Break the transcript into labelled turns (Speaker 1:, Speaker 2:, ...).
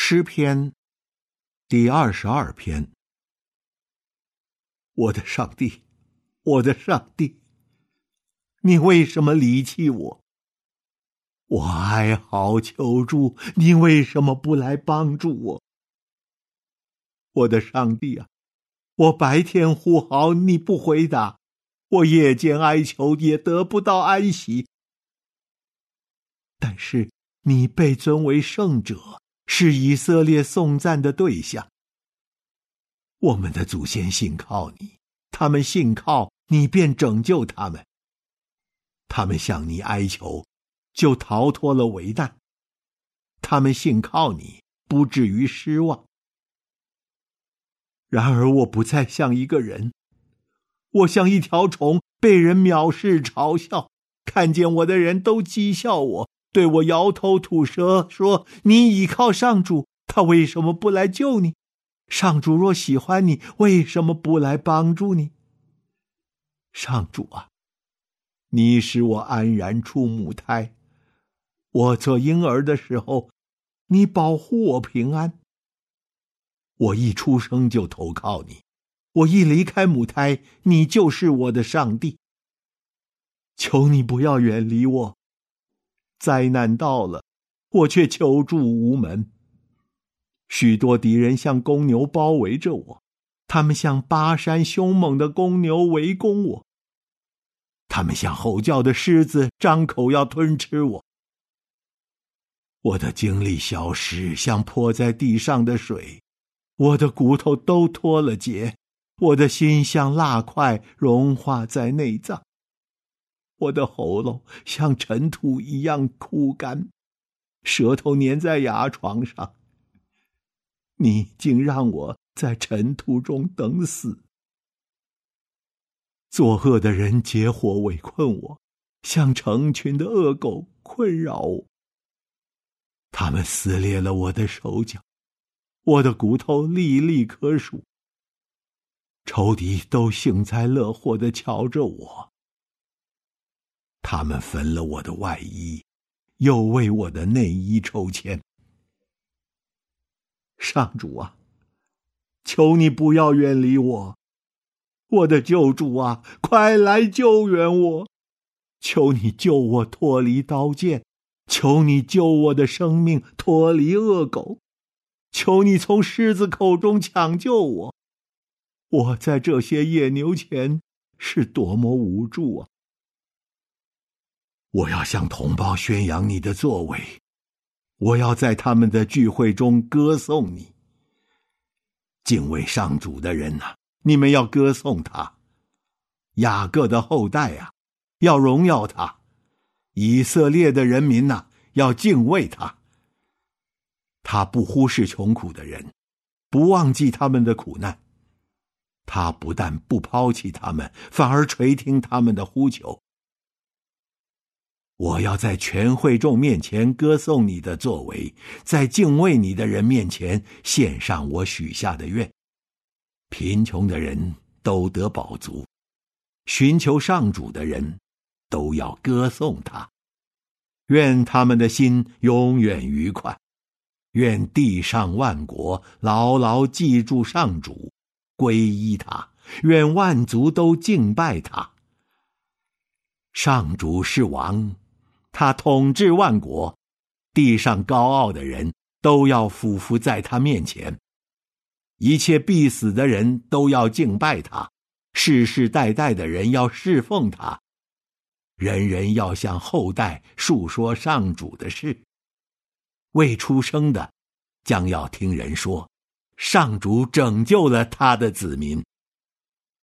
Speaker 1: 诗篇第22篇。我的上帝，我的上帝，你为什么离弃我？我哀嚎求助，你为什么不来帮助我？我的上帝啊，我白天呼号，你不回答；我夜间哀求，也得不到安息。但是你被尊为圣者，是以色列颂赞的对象。我们的祖先信靠你，他们信靠你，便拯救他们。他们向你哀求，就逃脱了危难。他们信靠你，不至于失望。然而我不再像一个人，我像一条虫，被人藐视嘲笑。看见我的人都讥笑我，对我摇头吐舌，说：你倚靠上主，他为什么不来救你？上主若喜欢你，为什么不来帮助你？上主啊，你使我安然出母胎，我做婴儿的时候，你保护我平安。我一出生就投靠你，我一离开母胎，你就是我的上帝。求你不要远离我，灾难到了，我却求助无门。许多敌人像公牛包围着我，他们像巴山凶猛的公牛围攻我，他们像吼叫的狮子，张口要吞吃我。我的精力消失，像泼在地上的水，我的骨头都脱了节，我的心像蜡块融化在内脏，我的喉咙像尘土一样枯干，舌头粘在牙床上。你竟让我在尘土中等死。作恶的人结伙围困我，像成群的恶狗困扰我。他们撕裂了我的手脚，我的骨头粒粒可数。仇敌都幸灾乐祸地瞧着我，他们分了我的外衣，又为我的内衣抽签。上主啊，求你不要远离我，我的救主啊，快来救援我！求你救我脱离刀剑，求你救我的生命脱离恶狗，求你从狮子口中抢救我。我在这些野牛前是多么无助啊！我要向同胞宣扬你的作为，我要在他们的聚会中歌颂你。敬畏上主的人啊，你们要歌颂他；雅各的后代啊，要荣耀他；以色列的人民啊，要敬畏他。他不忽视穷苦的人，不忘记他们的苦难。他不但不抛弃他们，反而垂听他们的呼求。我要在全会众面前歌颂你的作为，在敬畏你的人面前献上我许下的愿。贫穷的人都得饱足，寻求上主的人都要歌颂他。愿他们的心永远愉快，愿地上万国牢牢记住上主，皈依他，愿万族都敬拜他。上主是王，他统治万国，地上高傲的人都要俯伏在他面前。一切必死的人都要敬拜他，世世代代的人要侍奉他。人人要向后代述说上主的事。未出生的将要听人说，上主拯救了他的子民。